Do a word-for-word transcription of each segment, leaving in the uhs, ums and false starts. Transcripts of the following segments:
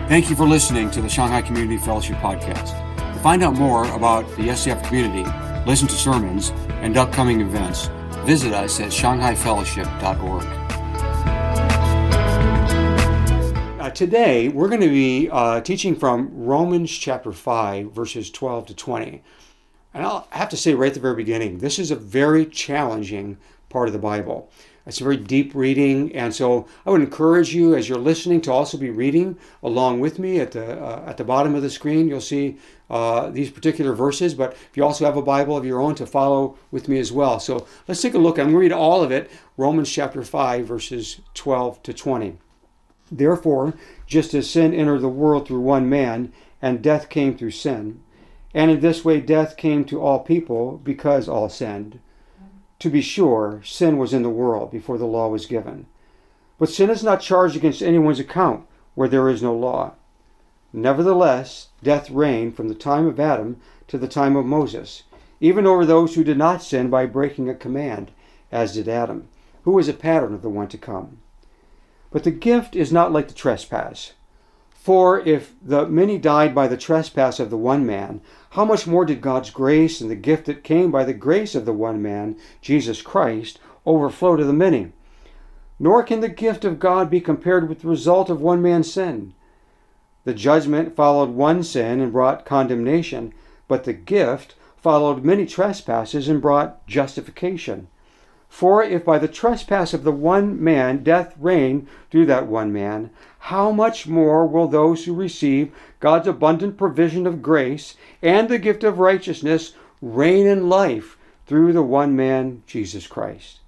Thank you for listening to the Shanghai Community Fellowship Podcast. To find out more about the S C F community, listen to sermons, and upcoming events, visit us at shanghai fellowship dot org. Uh, today, we're going to be uh, teaching from Romans chapter five, verses twelve to twenty. And I'll have to say right at the very beginning, this is a very challenging part of the Bible. It's a very deep reading, and so I would encourage you as you're listening to also be reading along with me. At the uh, at the bottom of the screen, you'll see uh, these particular verses, but if you also have a Bible of your own, to follow with me as well. So let's take a look. I'm going to read all of it, Romans chapter five, verses twelve to twenty. Therefore, just as sin entered the world through one man, and death came through sin, and in this way death came to all people because all sinned. To be sure, sin was in the world before the law was given. But sin is not charged against anyone's account where there is no law. Nevertheless, death reigned from the time of Adam to the time of Moses, even over those who did not sin by breaking a command, as did Adam, who was a pattern of the one to come. But the gift is not like the trespass. For if the many died by the trespass of the one man, how much more did God's grace and the gift that came by the grace of the one man, Jesus Christ, overflow to the many? Nor can the gift of God be compared with the result of one man's sin. The judgment followed one sin and brought condemnation, but the gift followed many trespasses and brought justification. For if by the trespass of the one man death reigned through that one man, how much more will those who receive God's abundant provision of grace and the gift of righteousness reign in life through the one man, Jesus Christ?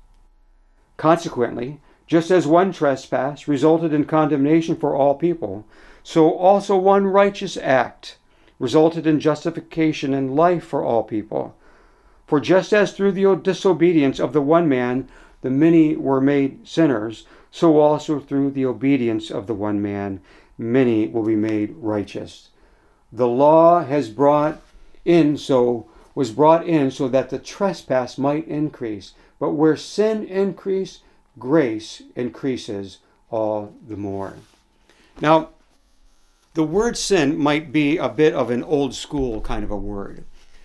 Consequently, just as one trespass resulted in condemnation for all people, so also one righteous act resulted in justification and life for all people. For just as through the disobedience of the one man the many were made sinners, so also through the obedience of the one man many will be made righteous. The law has brought in so was brought in so that the trespass might increase, but where sin increased, grace increases all the more. Now, the word sin might be a bit of an old school kind of a word.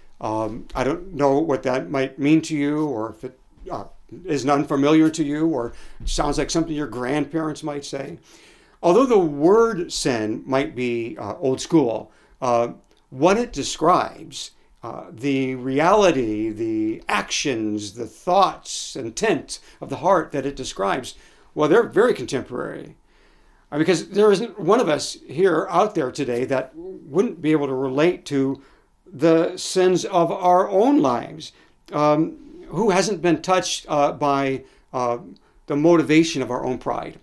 Um, I don't know what that might mean to you, or if it uh, is unfamiliar to you, or sounds like something your grandparents might say. Although the word sin might be uh, old school, uh, what it describes, uh, the reality, the actions, the thoughts, intent of the heart that it describes, well, they're very contemporary. Uh, because there isn't one of us here out there today that wouldn't be able to relate to the sins of our own lives. Um, who hasn't been touched uh, by uh, the motivation of our own pride?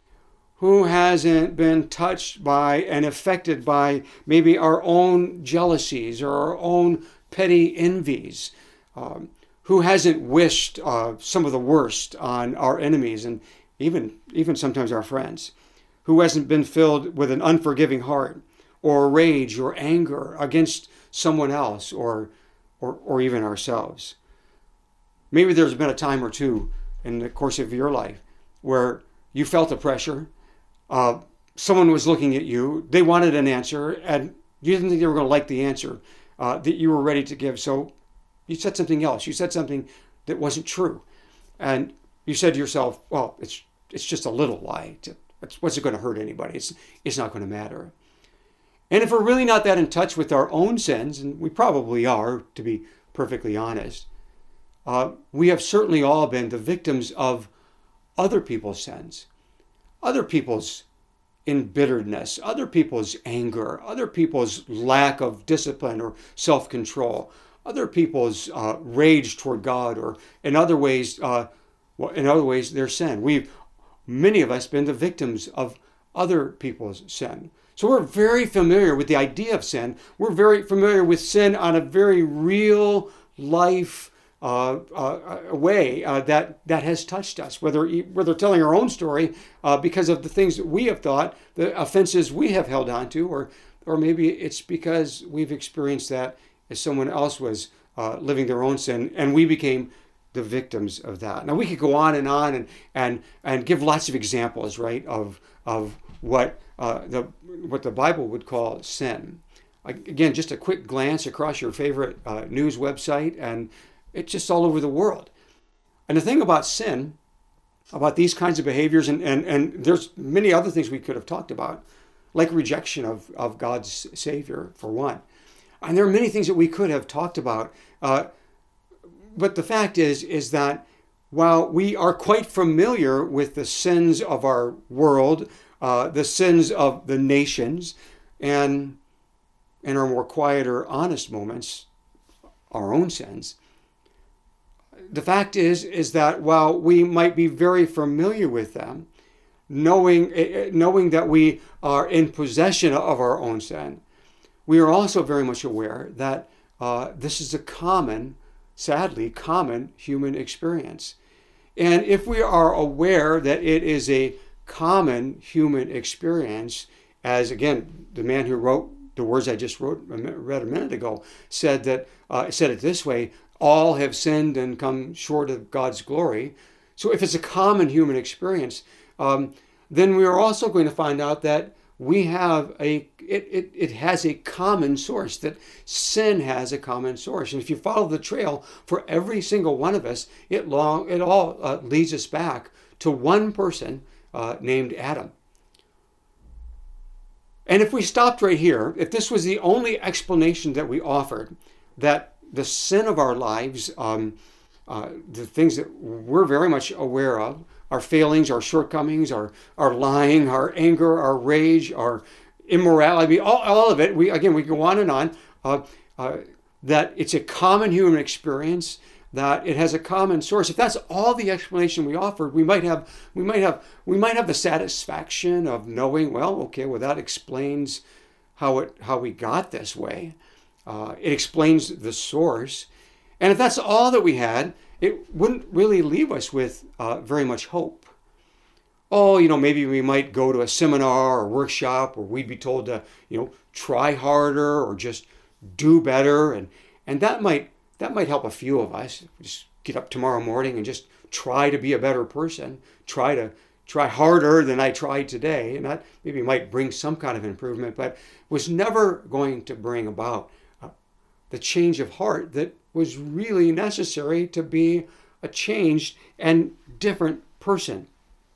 Who hasn't been touched by and affected by maybe our own jealousies or our own petty envies? Um, who hasn't wished uh, some of the worst on our enemies and even, even sometimes our friends? Who hasn't been filled with an unforgiving heart or rage or anger against someone else or, or or even ourselves? Maybe there's been a time or two in the course of your life where you felt the pressure. Uh, someone was looking at you. They wanted an answer, and you didn't think they were going to like the answer uh, that you were ready to give. So you said something else. You said something that wasn't true. And you said to yourself, well, it's it's just a little lie. It's, what's it going to hurt anybody? It's, it's not going to matter. And if we're really not that in touch with our own sins, and we probably are, to be perfectly honest, uh, we have certainly all been the victims of other people's sins, other people's embitteredness, other people's anger, other people's lack of discipline or self-control, other people's uh, rage toward God, or in other ways, uh, well, in other ways, their sin. We've, many of us, been the victims of other people's sin. So we're very familiar with the idea of sin. We're very familiar with sin on a very real life uh, uh, way uh, that that has touched us, whether whether telling our own story uh, because of the things that we have thought, the offenses we have held on to, or or maybe it's because we've experienced that as someone else was uh, living their own sin, and we became the victims of that. Now we could go on and on and and and give lots of examples, right, of of what uh, the what the Bible would call sin. Again, just a quick glance across your favorite uh, news website, and it's just all over the world. And the thing about sin, about these kinds of behaviors, and, and, and there's many other things we could have talked about, like rejection of, of God's Savior, for one. And there are many things that we could have talked about. Uh, but the fact is, is that while we are quite familiar with the sins of our world, uh, the sins of the nations, and in our more quieter, honest moments, our own sins, the fact is, is that while we might be very familiar with them, knowing, knowing that we are in possession of our own sin, we are also very much aware that uh, this is a common, sadly, common human experience. And if we are aware that it is a common human experience, as again, the man who wrote the words I just wrote, read a minute ago, said that uh, said it this way: all have sinned and come short of God's glory. So if it's a common human experience, um, then we are also going to find out that we have a, it, it, it has a common source, that sin has a common source. And if you follow the trail for every single one of us, it, long, it all uh, leads us back to one person uh, named Adam. And if we stopped right here, if this was the only explanation that we offered, that the sin of our lives, um, uh, the things that we're very much aware of, our failings, our shortcomings, our, our lying, our anger, our rage, our immorality, all, all of it, we again, we go on and on, uh, uh, that it's a common human experience, that it has a common source. If that's all the explanation we offered, we might have we might have we might have the satisfaction of knowing, well, okay, well, that explains how it how we got this way. Uh, it explains the source. And if that's all that we had, it wouldn't really leave us with uh, very much hope. Oh, you know, maybe we might go to a seminar or workshop where we'd be told to, you know, try harder or just do better, and and that might That might help a few of us. Just get up tomorrow morning and just try to be a better person. Try to try harder than I tried today. And that maybe might bring some kind of improvement, but was never going to bring about uh, the change of heart that was really necessary to be a changed and different person.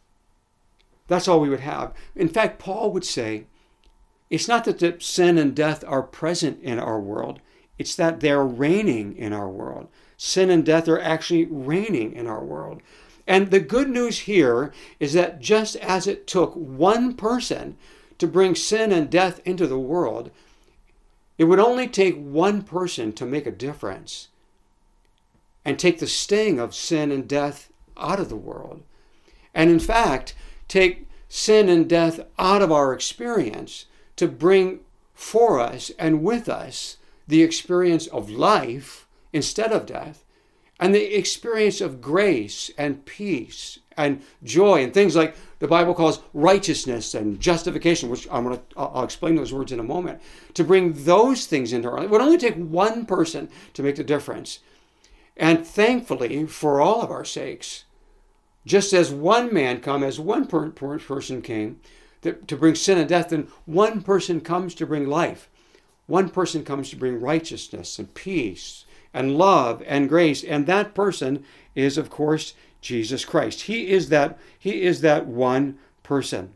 That's all we would have. In fact, Paul would say, it's not that the sin and death are present in our world. It's that they're reigning in our world. Sin and death are actually reigning in our world. And the good news here is that just as it took one person to bring sin and death into the world, it would only take one person to make a difference and take the sting of sin and death out of the world. And in fact, take sin and death out of our experience to bring for us and with us the experience of life instead of death, and the experience of grace and peace and joy and things like the Bible calls righteousness and justification, which I'm going to, I'll explain those words in a moment. To bring those things into our life, it would only take one person to make the difference. And thankfully, for all of our sakes, just as one man come, as one per- per- person came to, to bring sin and death, then one person comes to bring life. One person comes to bring righteousness and peace and love and grace, and that person is, of course, Jesus Christ. He is that, he is that one person.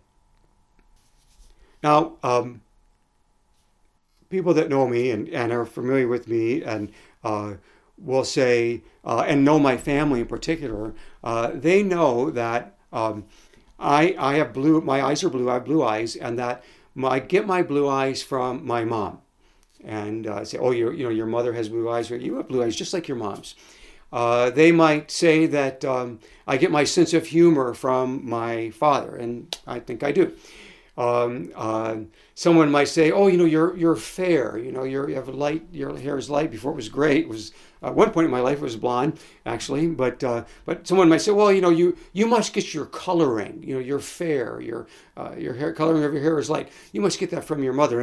Now, um, people that know me and, and are familiar with me and uh, will say, uh, and know my family in particular, uh, they know that um, I, I have blue, my eyes are blue, I have blue eyes, and that my, I get my blue eyes from my mom. And uh, say, oh, your, you know, your mother has blue eyes, you have blue eyes just like your mom's. Uh, they might say that um, I get my sense of humor from my father, and I think I do. Um, uh, someone might say, oh, you know, you're you're fair, you know, you're, you have light, your hair is light. Before it was gray. It was at one point in my life it was blonde, actually. But uh, but someone might say, well, you know, you you must get your coloring, you know, you're fair, your uh, your hair coloring of your hair is light. You must get that from your mother. And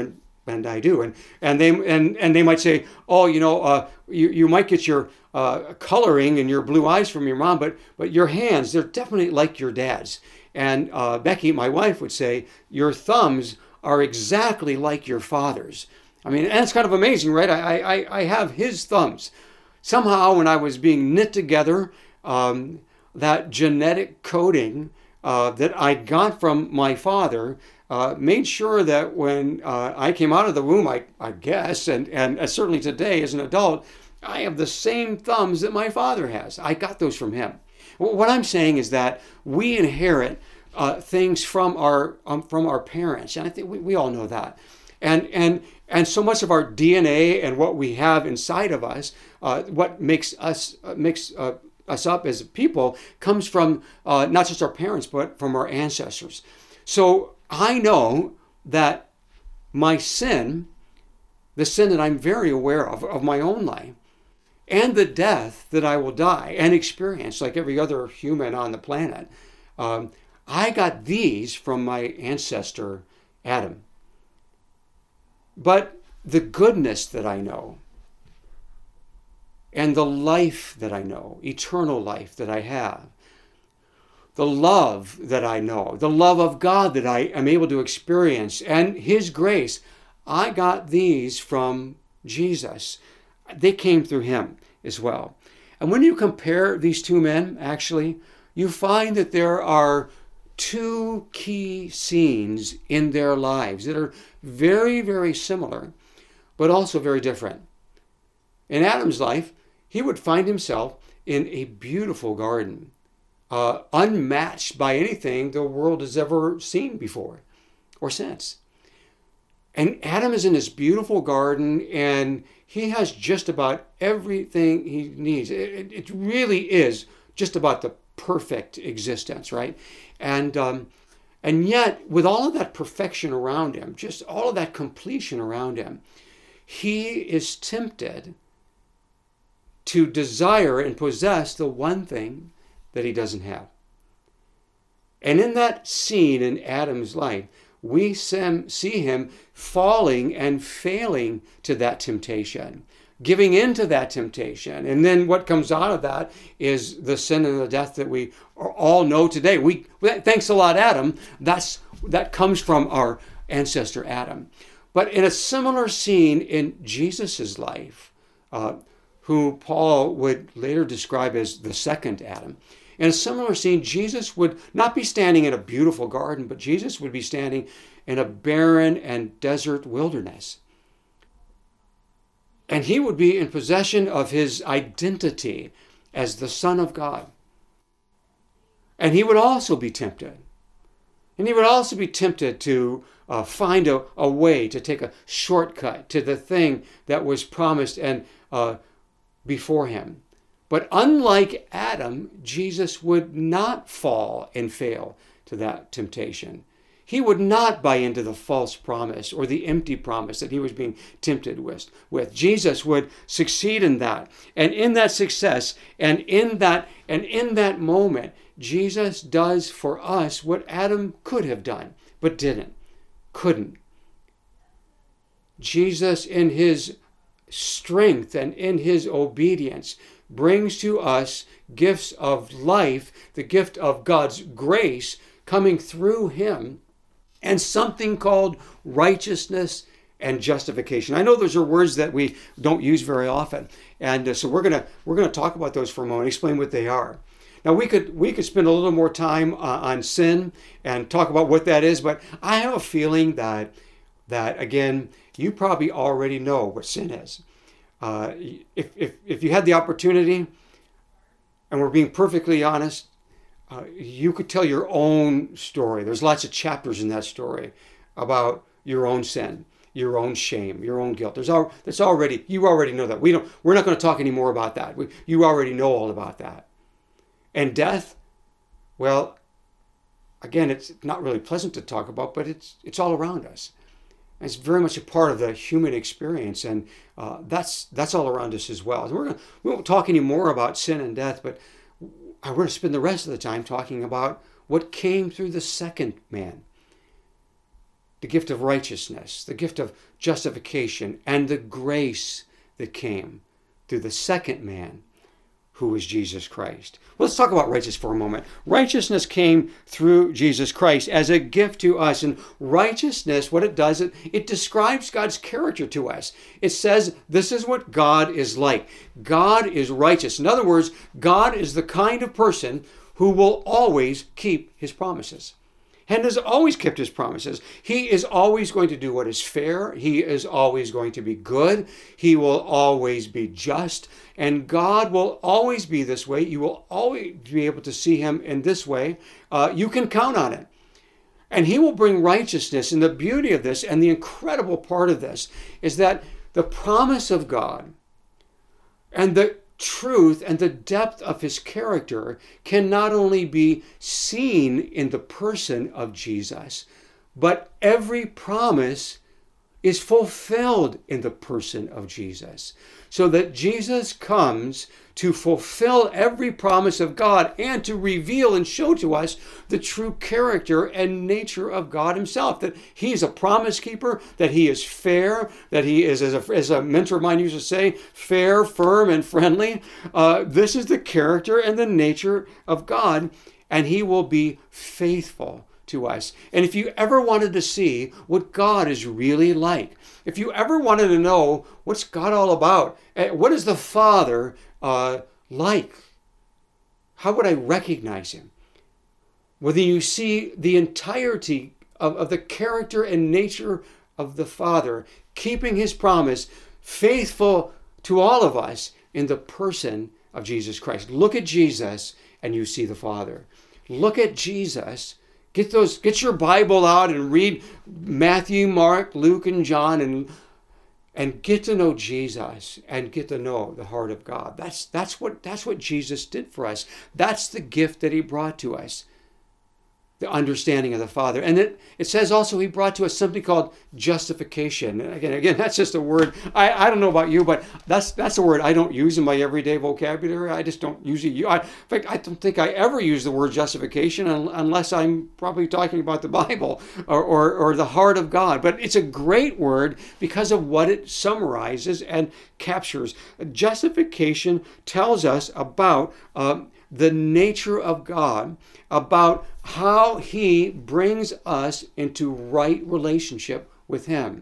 and I do. And and they and and they might say, oh, you know, uh, you you might get your uh, coloring and your blue eyes from your mom, but but your hands, they're definitely like your dad's. And uh, Becky, my wife, would say, your thumbs are exactly like your father's. I mean, and it's kind of amazing, right? I I, I have his thumbs. Somehow, when I was being knit together, um, that genetic coding uh, that I got from my father uh, made sure that when uh, I came out of the womb, I, I guess, and, and certainly today as an adult, I have the same thumbs that my father has. I got those from him. What I'm saying is that we inherit uh, things from our um, from our parents, and I think we, we all know that. And and and so much of our D N A and what we have inside of us, uh, what makes us uh, makes uh, us up as people, comes from uh, not just our parents, but from our ancestors. So I know that my sin, the sin that I'm very aware of of my own life, and the death that I will die and experience, like every other human on the planet, um, I got these from my ancestor Adam. But the goodness that I know and the life that I know, eternal life that I have, the love that I know, the love of God that I am able to experience, and His grace, I got these from Jesus. They came through Him as well. And when you compare these two men, actually, you find that there are two key scenes in their lives that are very, very similar, but also very different. In Adam's life, he would find himself in a beautiful garden, uh, unmatched by anything the world has ever seen before or since. And Adam is in this beautiful garden, and he has just about everything he needs. It, it really is just about the perfect existence, right? And um, and yet, with all of that perfection around him, just all of that completion around him, he is tempted to desire and possess the one thing that he doesn't have. And in that scene in Adam's life, we see him falling and failing to that temptation, giving in to that temptation. And then what comes out of that is the sin and the death that we all know today. We thanks a lot, Adam. That's that comes from our ancestor Adam. But in a similar scene in Jesus's life, uh, who Paul would later describe as the second Adam, in a similar scene, Jesus would not be standing in a beautiful garden, but Jesus would be standing in a barren and desert wilderness. And he would be in possession of his identity as the Son of God. And he would also be tempted. And he would also be tempted to uh, find a, a way to take a shortcut to the thing that was promised and uh, before him. But unlike Adam, Jesus would not fall and fail to that temptation. He would not buy into the false promise or the empty promise that he was being tempted with. with. Jesus would succeed in that. And in that success and in that and in that moment, Jesus does for us what Adam could have done, but didn't, couldn't. Jesus, in his strength and in his obedience, brings to us gifts of life, the gift of God's grace coming through him, and something called righteousness and justification. I know those are words that we don't use very often, and uh, so we're gonna we're gonna talk about those for a moment, explain what they are. Now we could we could spend a little more time uh, on sin and talk about what that is, but I have a feeling that that again you probably already know what sin is. Uh, if, if, if you had the opportunity, and we're being perfectly honest, uh, you could tell your own story. There's lots of chapters in that story about your own sin, your own shame, your own guilt. There's all that's already you already know that. We don't. We're not going to talk anymore about that. We, you already know all about that. And death, well, again, it's not really pleasant to talk about, but it's it's all around us. It's very much a part of the human experience, and uh, that's that's all around us as well. So we're gonna, we won't talk any more about sin and death, but we're going to spend the rest of the time talking about what came through the second man. the gift of righteousness, the gift of justification, and the grace that came through the second man, who is Jesus Christ. Well, let's talk about righteousness for a moment. Righteousness came through Jesus Christ as a gift to us. And righteousness, what it does, it, it describes God's character to us. It says this is what God is like. God is righteous. In other words, God is the kind of person who will always keep his promises. And has always kept his promises. He is always going to do what is fair. He is always going to be good. He will always be just. And God will always be this way. You will always be able to see him in this way. Uh, you can count on it. And he will bring righteousness. And the beauty of this and the incredible part of this is that the promise of God and the truth and the depth of his character can not only be seen in the person of Jesus, but every promise is fulfilled in the person of Jesus. So that Jesus comes to fulfill every promise of God and to reveal and show to us the true character and nature of God himself. That he's a promise keeper, that he is fair, that he is, as a, as a mentor of mine used to say, fair, firm, and friendly. Uh, this is the character and the nature of God, and he will be faithful to us. And if you ever wanted to see what God is really like, if you ever wanted to know what's God all about, what is the Father uh, like, how would I recognize him? Whether you see the entirety of, of the character and nature of the Father, keeping his promise, faithful to all of us in the person of Jesus Christ. Look at Jesus and you see the Father. Look at Jesus. Get those, get your Bible out and read Matthew, Mark, Luke, and John, and and get to know Jesus and get to know the heart of God. That's that's what that's what Jesus did for us. That's the gift that he brought to us. The understanding of the Father. And it, it says also he brought to us something called justification. And again, again, that's just a word. I, I don't know about you, but that's that's a word I don't use in my everyday vocabulary. I just don't usually use it. In fact, I don't think I ever use the word justification unless I'm probably talking about the Bible or, or, or the heart of God. But it's a great word because of what it summarizes and captures. Justification tells us about uh, the nature of God, about how he brings us into right relationship with him.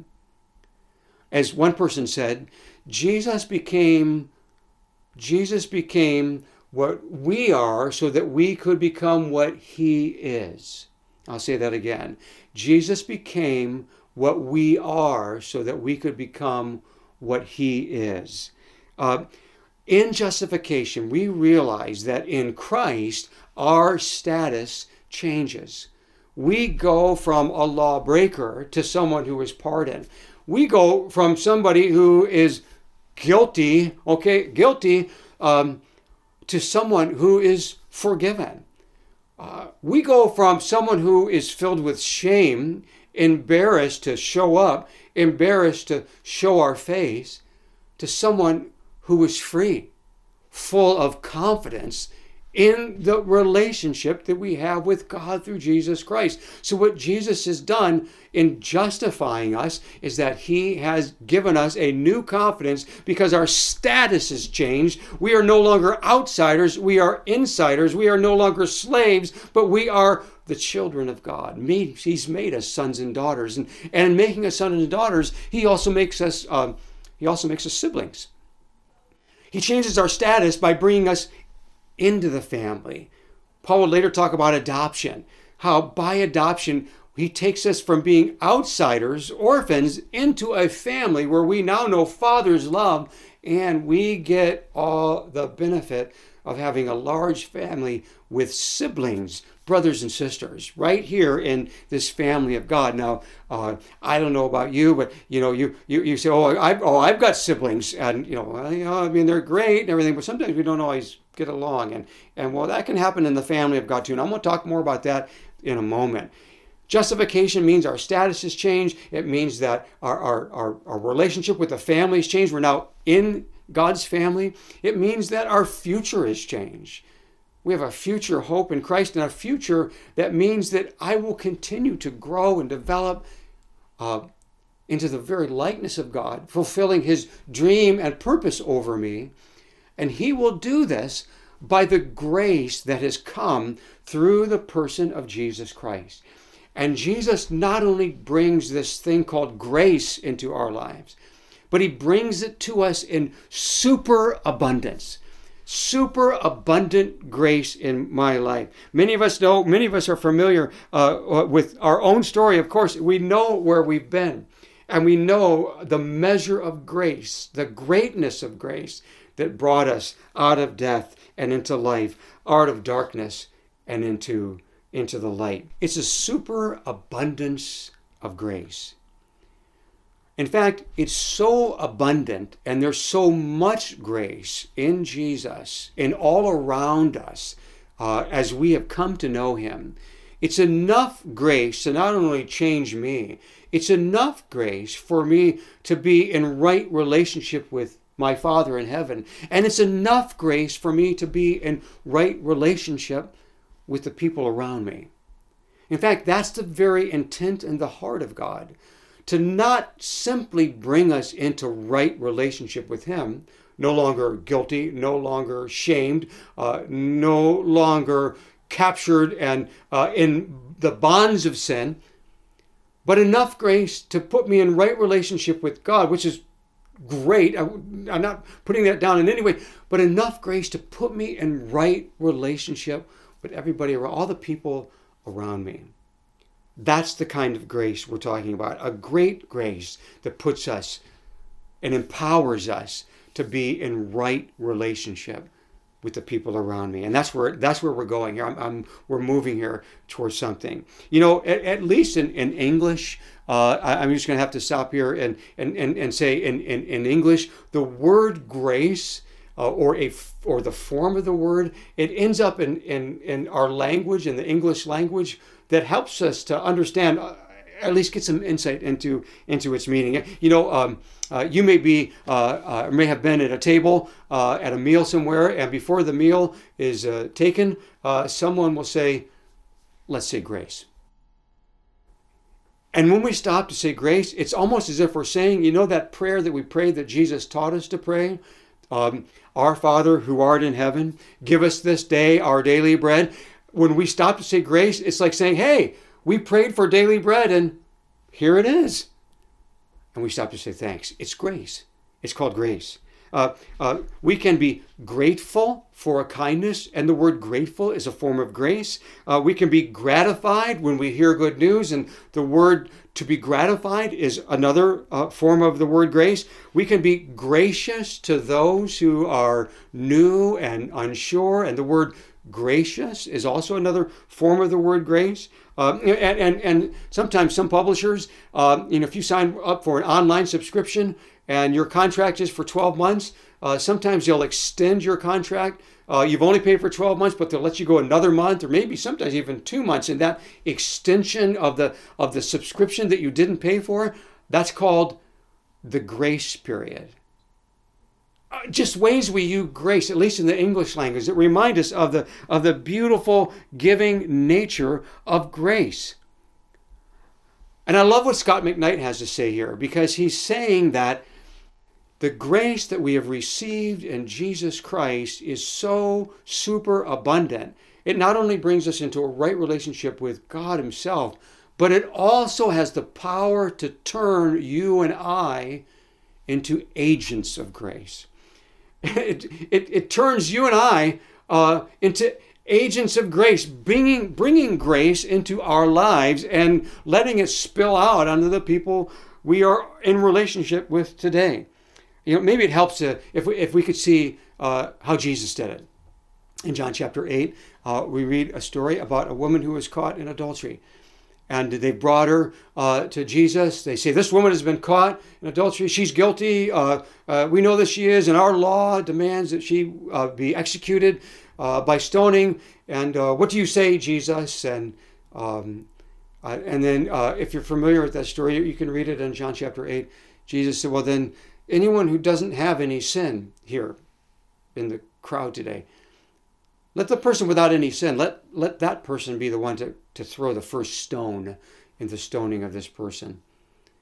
As one person said, Jesus became Jesus became what we are so that we could become what he is. I'll say that again. Jesus became what we are so that we could become what he is. Uh, In justification, we realize that in Christ, our status changes. We go from a lawbreaker to someone who is pardoned. We go from somebody who is guilty, okay, guilty, um, to someone who is forgiven. Uh, we go from someone who is filled with shame, embarrassed to show up, embarrassed to show our face, to someone who is free, full of confidence in the relationship that we have with God through Jesus Christ. So what Jesus has done in justifying us is that he has given us a new confidence because our status has changed. We are no longer outsiders, we are insiders. We are no longer slaves, but we are the children of God. He's made us sons and daughters. And, and in making us sons and daughters, he also makes us, um, he also makes us siblings. He changes our status by bringing us into the family. Paul will later talk about adoption, how by adoption he takes us from being outsiders, orphans, into a family where we now know Father's love, and we get all the benefit of having a large family with siblings, brothers and sisters, right here in this family of God. Now, uh, I don't know about you, but you know, you you, you say, oh, I've oh, I've got siblings, and you know, well, you know, I mean, they're great and everything, but sometimes we don't always get along, and and well, that can happen in the family of God too. And I'm going to talk more about that in a moment. Justification means our status has changed. It means that our our our, our relationship with the family has changed. We're now in God's family. It means that our future has changed. We have a future hope in Christ, and a future that means that I will continue to grow and develop uh, into the very likeness of God, fulfilling his dream and purpose over me. And he will do this by the grace that has come through the person of Jesus Christ. And Jesus not only brings this thing called grace into our lives, but he brings it to us in super abundance. Super abundant grace in my life. Many of us know, many of us are familiar uh, with our own story. Of course, we know where we've been. And we know the measure of grace, the greatness of grace that brought us out of death and into life, out of darkness and into, into the light. It's a super abundance of grace. In fact, it's so abundant and there's so much grace in Jesus and all around us uh, as we have come to know him. It's enough grace to not only change me, it's enough grace for me to be in right relationship with my Father in heaven. And it's enough grace for me to be in right relationship with the people around me. In fact, that's the very intent and the heart of God. To not simply bring us into right relationship with him, no longer guilty, no longer shamed, uh, no longer captured and uh, in the bonds of sin, but enough grace to put me in right relationship with God, which is great. I, I'm not putting that down in any way, but enough grace to put me in right relationship with everybody around, all the people around me. That's the kind of grace we're talking about. A great grace that puts us and empowers us to be in right relationship with the people around me. And that's where that's where we're going here. I'm, I'm we're moving here towards something. You know, at, at least in, in English, uh, I, I'm just going to have to stop here and and, and, and say in, in, in English, the word grace uh, or a or the form of the word, it ends up in, in, in our language, in the English language, that helps us to understand, uh, at least get some insight into into its meaning. You know, um, uh, you may be uh, uh, may have been at a table uh, at a meal somewhere, and before the meal is uh, taken, uh, someone will say, "Let's say grace." And when we stop to say grace, it's almost as if we're saying, you know, that prayer that we prayed that Jesus taught us to pray. Um, Our Father who art in heaven, give us this day our daily bread. When we stop to say grace, it's like saying, hey, we prayed for daily bread and here it is. And we stop to say thanks. It's grace. It's called grace. Uh, uh, we can be grateful for a kindness, and the word grateful is a form of grace. Uh, we can be gratified when we hear good news, and the word to be gratified is another uh, form of the word grace. We can be gracious to those who are new and unsure, and the word gracious is also another form of the word grace. Uh, and, and, and sometimes some publishers, uh, you know, if you sign up for an online subscription and your contract is for twelve months, uh, sometimes they'll extend your contract. Uh, you've only paid for twelve months, but they'll let you go another month, or maybe sometimes even two months. And that extension of the of the subscription that you didn't pay for, that's called the grace period. Uh, just ways we use grace, at least in the English language, that remind us of the of the beautiful giving nature of grace. And I love what Scott McKnight has to say here, because he's saying that the grace that we have received in Jesus Christ is so super abundant. It not only brings us into a right relationship with God himself, but it also has the power to turn you and I into agents of grace. It, it, it turns you and I uh, into agents of grace, bringing, bringing grace into our lives and letting it spill out onto the people we are in relationship with today. You know, maybe it helps to, if we, if we could see uh, how Jesus did it. In John chapter eight, uh, we read a story about a woman who was caught in adultery. And they brought her uh, to Jesus. They say, this woman has been caught in adultery. She's guilty. Uh, uh, we know that she is. And our law demands that she uh, be executed uh, by stoning. And uh, what do you say, Jesus? And um, uh, and then uh, if you're familiar with that story, you can read it in John chapter eight. Jesus said, well, then anyone who doesn't have any sin here in the crowd today, let the person without any sin, let, let that person be the one to, to throw the first stone in the stoning of this person.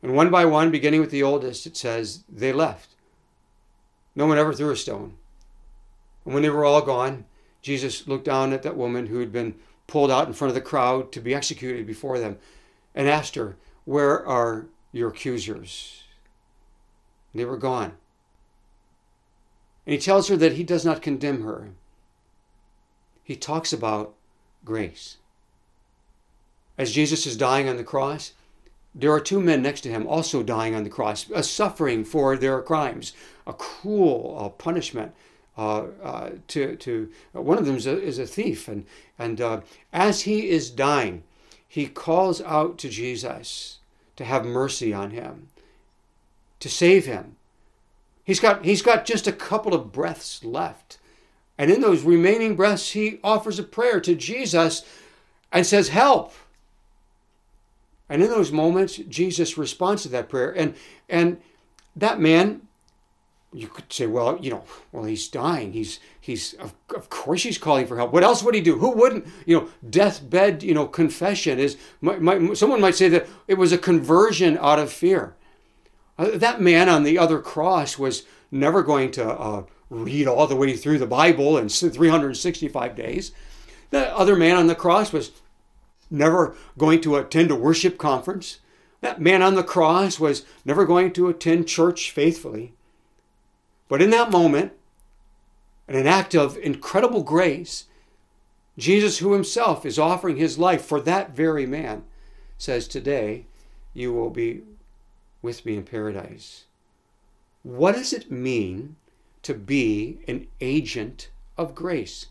And one by one, beginning with the oldest, it says they left. No one ever threw a stone. And when they were all gone, Jesus looked down at that woman who had been pulled out in front of the crowd to be executed before them and asked her, "Where are your accusers?" And they were gone. And he tells her that he does not condemn her. He talks about grace. As Jesus is dying on the cross, there are two men next to him also dying on the cross, uh, suffering for their crimes, a cruel uh, punishment. Uh, uh, to to uh, one of them is a, is a thief, and and uh, as he is dying, he calls out to Jesus to have mercy on him, to save him. He's got he's got just a couple of breaths left, and in those remaining breaths, he offers a prayer to Jesus and says, "Help." And in those moments, Jesus responds to that prayer, and and that man. You could say, well, you know, well, he's dying. He's, he's, of, of course he's calling for help. What else would he do? Who wouldn't? You know, deathbed, you know, confession is, my, my, someone might say that it was a conversion out of fear. Uh, that man on the other cross was never going to uh, read all the way through the Bible in three hundred sixty-five days. The other man on the cross was never going to attend a worship conference. That man on the cross was never going to attend church faithfully. But in that moment, in an act of incredible grace, Jesus, who himself is offering his life for that very man, says, "Today you will be with me in paradise." What does it mean to be an agent of grace?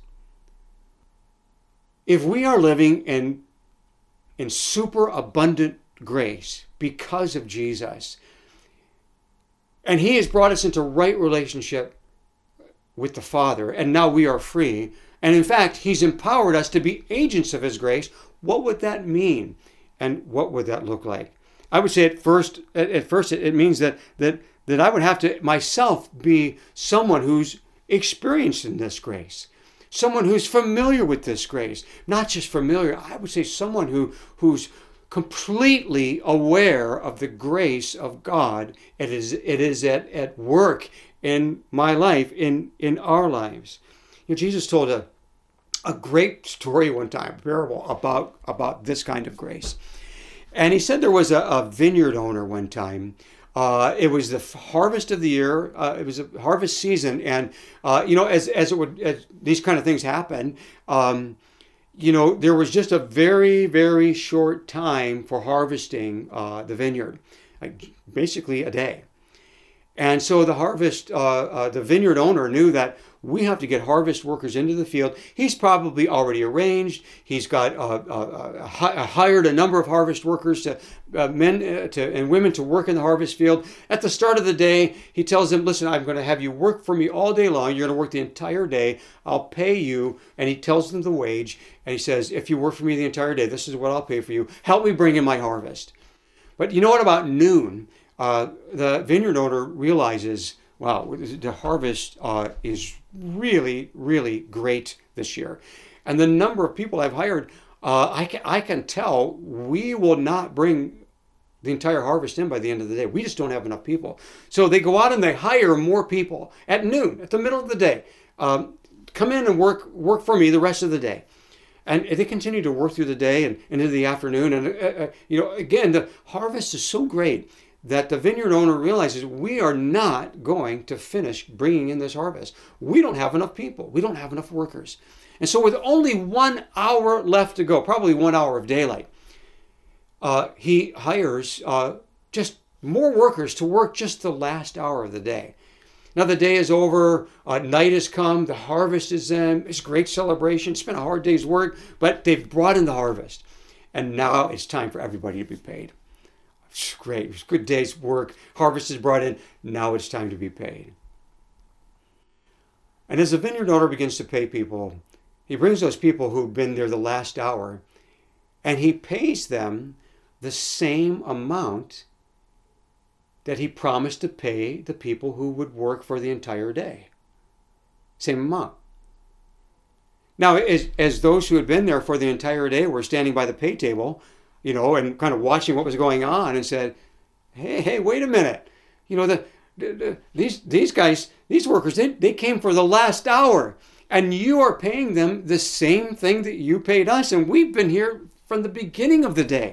If we are living in, in superabundant grace because of Jesus, and he has brought us into right relationship with the Father, and now we are free. And in fact, he's empowered us to be agents of his grace. What would that mean? And what would that look like? I would say at first, at first it means that that that I would have to myself be someone who's experienced in this grace, someone who's familiar with this grace. Not just familiar, I would say someone who who's completely aware of the grace of God. It is it is at, at work in my life, in, in our lives. You know, Jesus told a, a great story one time, a parable about, about this kind of grace. And he said there was a, a vineyard owner one time. Uh, it was the harvest of the year. Uh, it was a harvest season. And, uh, you know, as, as it would, as these kind of things happen, um, you know, there was just a very, very short time for harvesting uh, the vineyard, like basically a day. And so the harvest, uh, uh, the vineyard owner knew that we have to get harvest workers into the field. He's probably already arranged. He's got uh, uh, uh, hired a number of harvest workers, to uh, men uh, to and women to work in the harvest field. At the start of the day, he tells them, "Listen, I'm going to have you work for me all day long. You're going to work the entire day. I'll pay you." And he tells them the wage. And he says, "If you work for me the entire day, this is what I'll pay for you. Help me bring in my harvest." But you know what? About noon, uh, the vineyard owner realizes, wow, the harvest uh, is really, really great this year. And the number of people I've hired, uh, I, can, I can tell we will not bring the entire harvest in by the end of the day. We just don't have enough people. So they go out and they hire more people at noon, at the middle of the day. Um, come in and work work for me the rest of the day. And they continue to work through the day and into the afternoon. And, uh, uh, you know, again, the harvest is so great that the vineyard owner realizes we are not going to finish bringing in this harvest. We don't have enough people. We don't have enough workers. And so with only one hour left to go, probably one hour of daylight, uh, he hires uh, just more workers to work just the last hour of the day. Now the day is over, uh, night has come, the harvest is in, it's a great celebration, it's been a hard day's work, but they've brought in the harvest. And now it's time for everybody to be paid. It's great, it was a good day's work, harvest is brought in, now it's time to be paid. And as the vineyard owner begins to pay people, he brings those people who've been there the last hour, and he pays them the same amount that he promised to pay the people who would work for the entire day. Same amount. Now, as, as those who had been there for the entire day were standing by the pay table, you know, and kind of watching what was going on and said, Hey, hey, wait a minute. You know, the, the, the these these guys, these workers, they, they came for the last hour. And you are paying them the same thing that you paid us. And we've been here from the beginning of the day.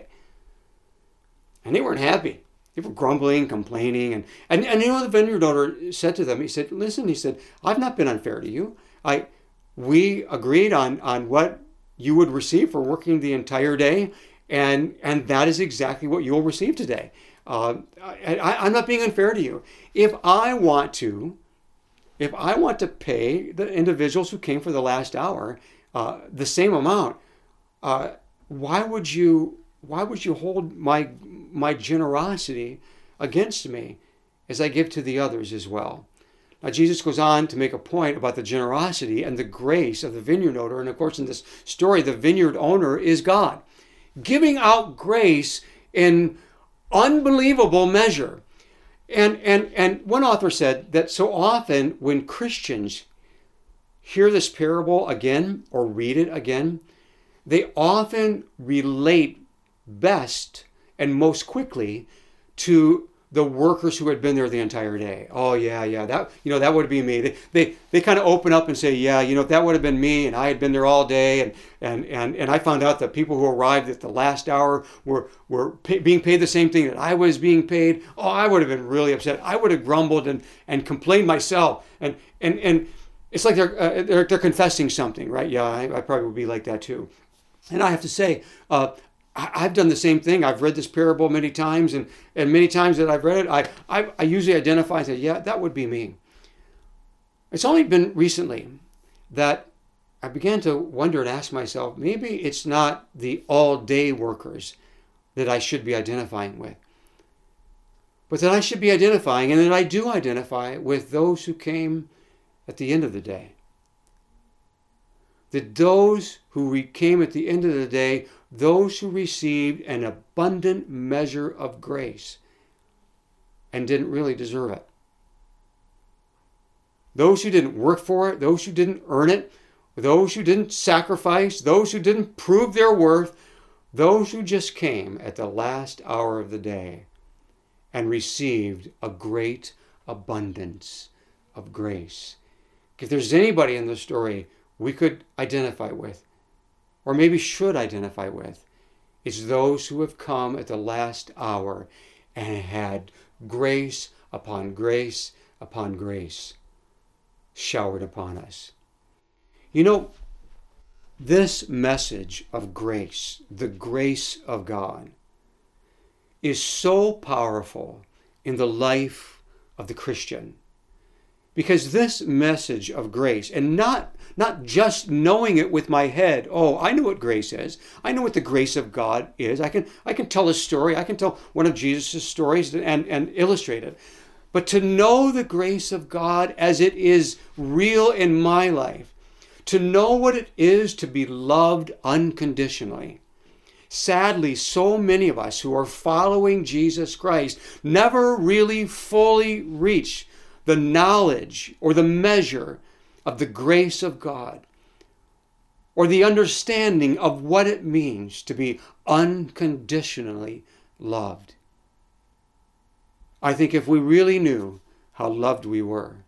And they weren't happy. They were grumbling, complaining. And, and, and you know, the vineyard owner said to them, he said, listen, he said, I've not been unfair to you. I, we agreed on, on what you would receive for working the entire day. And, and that is exactly what you'll receive today. Uh, I, I, I'm not being unfair to you. If I want to, If I want to pay the individuals who came for the last hour uh, the same amount, uh, why would you why would you hold my my generosity against me as I give to the others as well? Now Jesus goes on to make a point about the generosity and the grace of the vineyard owner, and of course in this story the vineyard owner is God, giving out grace in unbelievable measure. And, and, and one author said that so often when Christians hear this parable again or read it again, they often relate best and most quickly to the workers who had been there the entire day. Oh yeah, yeah, that you know that would be me. They they, they kind of open up and say, yeah, you know, if that would have been me and I had been there all day, and and and, and I found out that people who arrived at the last hour were were pay, being paid the same thing that I was being paid. Oh, I would have been really upset. I would have grumbled and and complained myself. And and and it's like they're uh, they're, they're confessing something, right? Yeah, I, I probably would be like that too. And I have to say, uh, I've done the same thing. I've read this parable many times, and, and many times that I've read it, I, I, I usually identify and say, yeah, that would be me. It's only been recently that I began to wonder and ask myself, maybe it's not the all-day workers that I should be identifying with, but that I should be identifying, and that I do identify with those who came at the end of the day. That those who came at the end of the day, those who received an abundant measure of grace and didn't really deserve it. Those who didn't work for it, those who didn't earn it, those who didn't sacrifice, those who didn't prove their worth, those who just came at the last hour of the day and received a great abundance of grace. If there's anybody in the story we could identify with, or maybe should identify with, it's those who have come at the last hour and had grace upon grace upon grace showered upon us. You know, this message of grace, the grace of God, is so powerful in the life of the Christian. Because this message of grace, and not, not just knowing it with my head, oh, I know what grace is. I know what the grace of God is. I can, I can tell a story. I can tell one of Jesus' stories and, and illustrate it. But to know the grace of God as it is real in my life, to know what it is to be loved unconditionally. Sadly, so many of us who are following Jesus Christ never really fully reach the knowledge or the measure of the grace of God, or the understanding of what it means to be unconditionally loved. I think if we really knew how loved we were,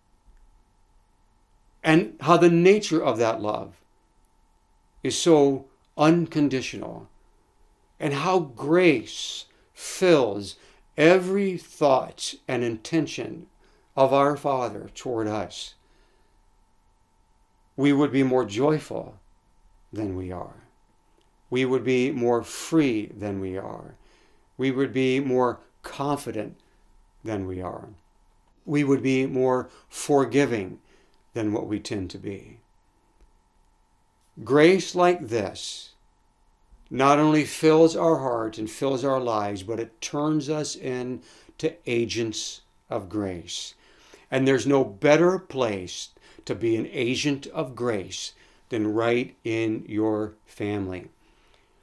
and how the nature of that love is so unconditional, and how grace fills every thought and intention of our Father toward us, we would be more joyful than we are. We would be more free than we are. We would be more confident than we are. We would be more forgiving than what we tend to be. Grace like this not only fills our heart and fills our lives, but it turns us into agents of grace. And there's no better place to be an agent of grace than right in your family.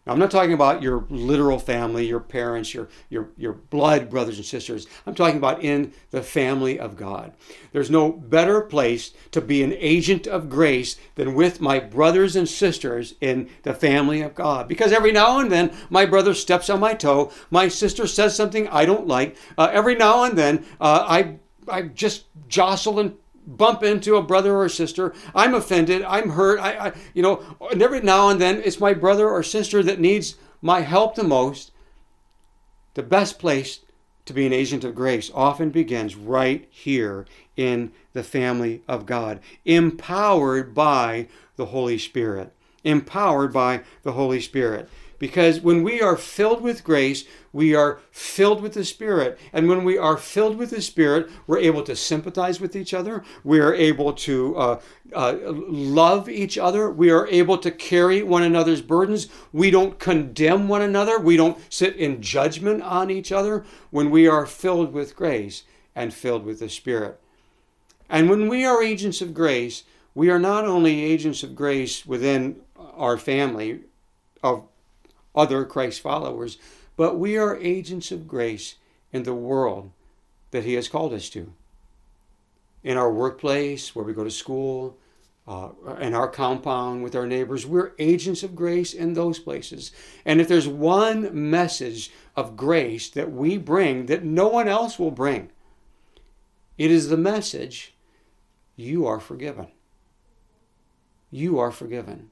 Now, I'm not talking about your literal family, your parents, your, your, your blood brothers and sisters. I'm talking about in the family of God. There's no better place to be an agent of grace than with my brothers and sisters in the family of God. Because every now and then, my brother steps on my toe. My sister says something I don't like. Uh, every now and then, uh, I, I just jostle and bump into a brother or a sister. I'm offended. I'm hurt. I, I, you know, and every now and then it's my brother or sister that needs my help the most. The best place to be an agent of grace often begins right here in the family of God, empowered by the Holy Spirit. Empowered by the Holy Spirit. Because when we are filled with grace, we are filled with the Spirit. And when we are filled with the Spirit, we're able to sympathize with each other. We are able to uh, uh, love each other. We are able to carry one another's burdens. We don't condemn one another. We don't sit in judgment on each other when we are filled with grace and filled with the Spirit. And when we are agents of grace, we are not only agents of grace within our family of other Christ followers, but we are agents of grace in the world that He has called us to. In our workplace, where we go to school, uh, in our compound with our neighbors, we're agents of grace in those places. And if there's one message of grace that we bring that no one else will bring, it is the message, you are forgiven. You are forgiven.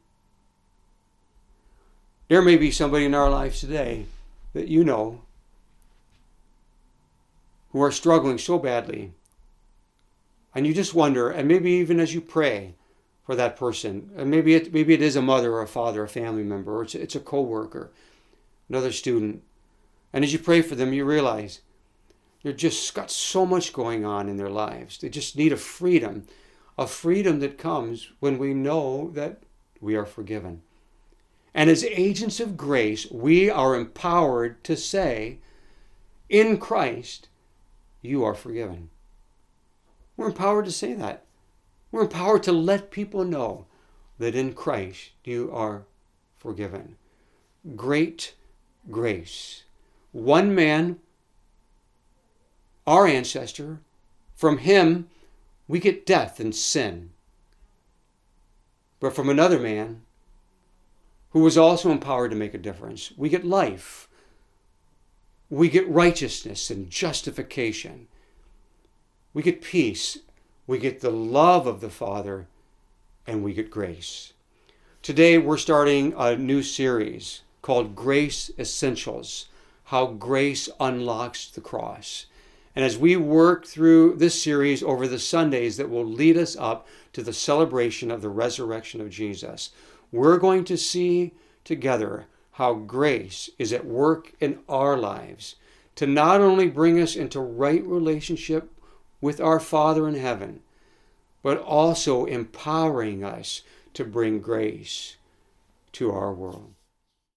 There may be somebody in our lives today that you know who are struggling so badly. And you just wonder, and maybe even as you pray for that person, and maybe it, maybe it is a mother or a father, a family member, or it's a, it's a co-worker, another student. And as you pray for them, you realize they've just got so much going on in their lives. They just need a freedom, a freedom that comes when we know that we are forgiven. And as agents of grace, we are empowered to say, in Christ, you are forgiven. We're empowered to say that. We're empowered to let people know that in Christ you are forgiven. Great grace. One man, our ancestor, from him we get death and sin. But from another man, who was also empowered to make a difference, we get life. We get righteousness and justification. We get peace. We get the love of the Father, and we get grace. Today we're starting a new series called Grace Essentials, How Grace Unlocks the Cross. And as we work through this series over the Sundays that will lead us up to the celebration of the resurrection of Jesus, we're going to see together how grace is at work in our lives to not only bring us into right relationship with our Father in heaven, but also empowering us to bring grace to our world.